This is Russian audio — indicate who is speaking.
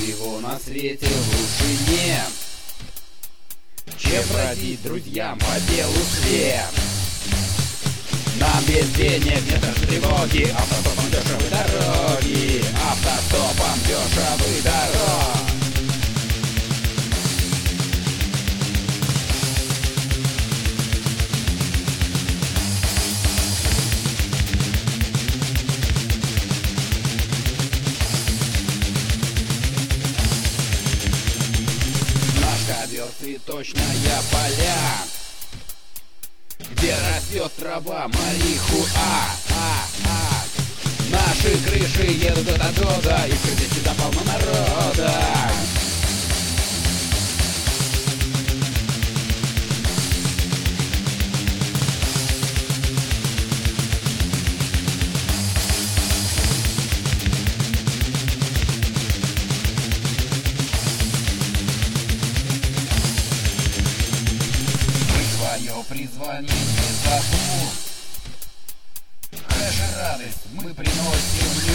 Speaker 1: Ничего на свете лучше нет, чем бродить друзьям по белу свет. Нам без денег нет даже тревоги, автостопом дешевой дороги, автостопом дешевой дороги. Цветочная поля, где растет трава марихуа. Наши крыши едут от года, и крыши всегда полно народа. Свое призвание не забудь. Хэш и радость мы приносим людям.